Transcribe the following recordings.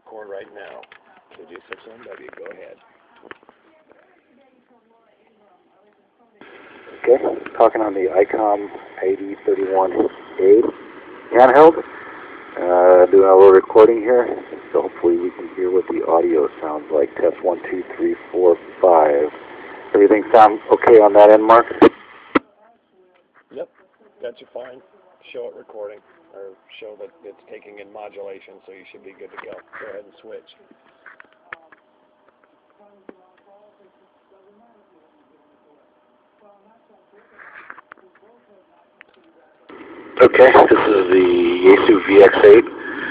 record right now. KJ61W, go ahead. Okay, talking on the ICOM ID31A handheld. Doing a little recording here, so hopefully we can hear what the audio sounds like. Test 1, 2, 3, 4, 5. Everything sound okay on that end, Mark? Yep, got you fine. Show it recording, or show that it's taking in modulation, so you should be good to go. Go ahead and switch. Okay, this is the Yaesu VX8,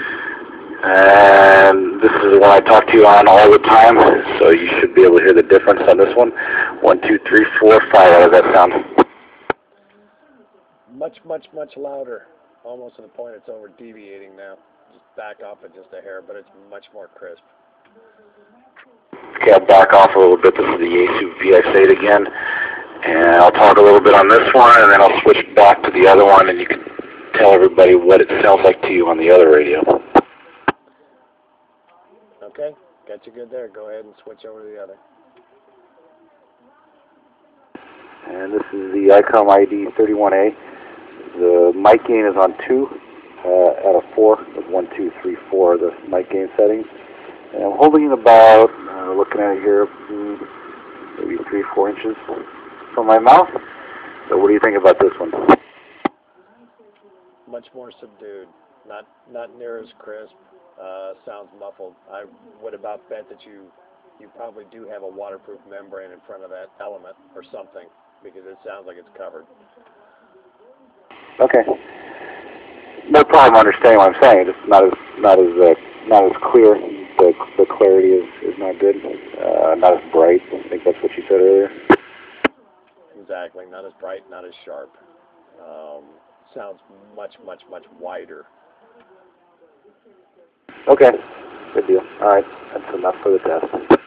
and this is the one I talk to you on all the time, so you should be able to hear the difference on this one. 1, 2, 3, 4, 5. How does that sound? Much louder. Almost to the point it's over deviating now. Just back off it just a hair, but it's much more crisp. Okay, I'll back off a little bit. This is the Yaesu VX8 again, and I'll talk a little bit on this one, and then I'll switch back to the other one, and you can tell everybody what it sounds like to you on the other radio. Okay, got you good there. Go ahead and switch over to the other. And this is the ICOM ID31A. The mic gain is on 2 out of 4 with 1, 2, 3, 4 the mic gain settings. And I'm holding it about, looking at it here, maybe 3, 4 inches from my mouth. So what do you think about this one? Much more subdued, not near as crisp. Sounds muffled. I would about bet that you probably do have a waterproof membrane in front of that element or something, because it sounds like it's covered. Okay. No problem understanding what I'm saying. It's not as clear. The clarity is not good. Not as bright. I think that's what you said earlier. Exactly. Not as bright, not as sharp. Sounds much wider. Okay. Good deal. All right. That's enough for the test.